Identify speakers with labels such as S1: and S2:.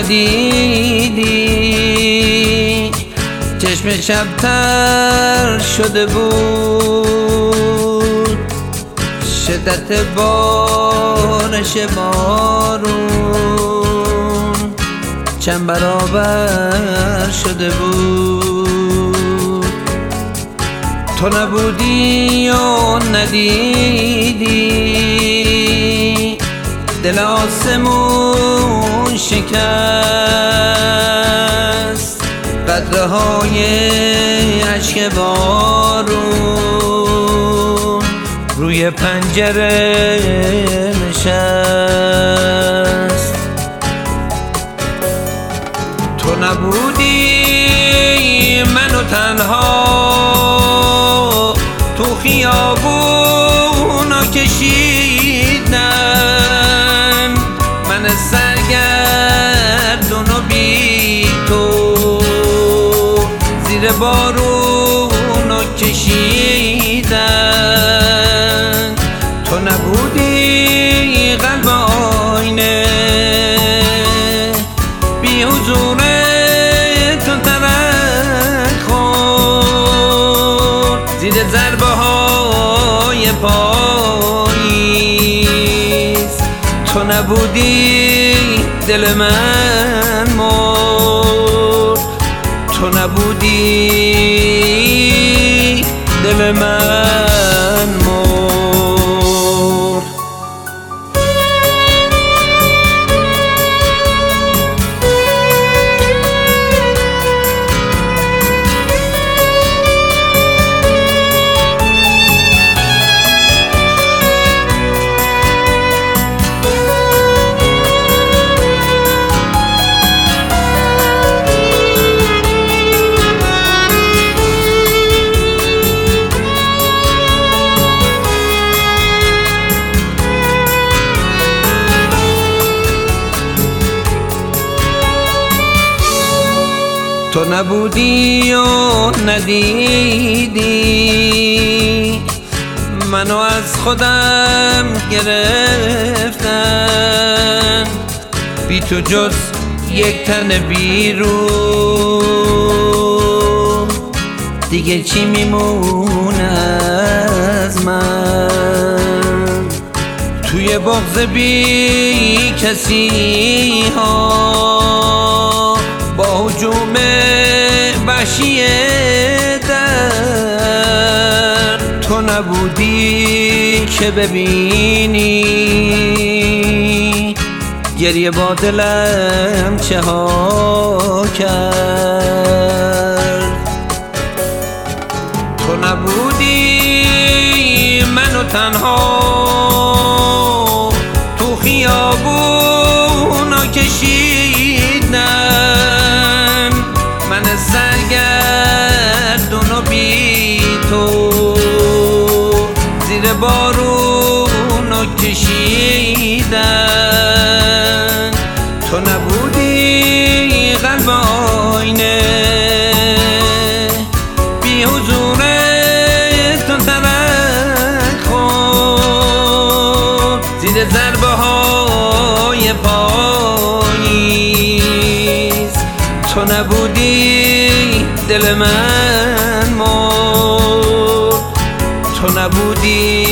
S1: ندیدی چشم شب تر شده بود، شدت بارش بارون چند برابر شده بود. تو نبودی و ندیدی دل آسمون شکست، قطره های اشک بارون روی پنجره نشست. تو نبودی منو تنها تو خیابونا کشیدن، من سرگردون و بی تو زیر بارونو کشیدن. تو نبودی قلب آینه بی حضور تو ترک خورد زیر ضربه های پاییز. تو نبودی دل من مرد، تو نبودی دل من مرد. تو نبودی و ندیدی منو از خودم گرفتن، بی تو جز یک تن بیرون دیگه چی میمونه از من؟ توی بغض بی کسی ها با هجوم وحشی در تو نبودی که ببینی گریه با دلم چه ها کرد. تو نبودی منو تنها تو خیابونا کشیدن، من سرگردون و بی تو زیر بارونو کشیدن. تو نبودی قلب آینه بی حضور تو ترک خورد زیر ضربه های پاییز. تو نبودی دل من مرد، تو نبودی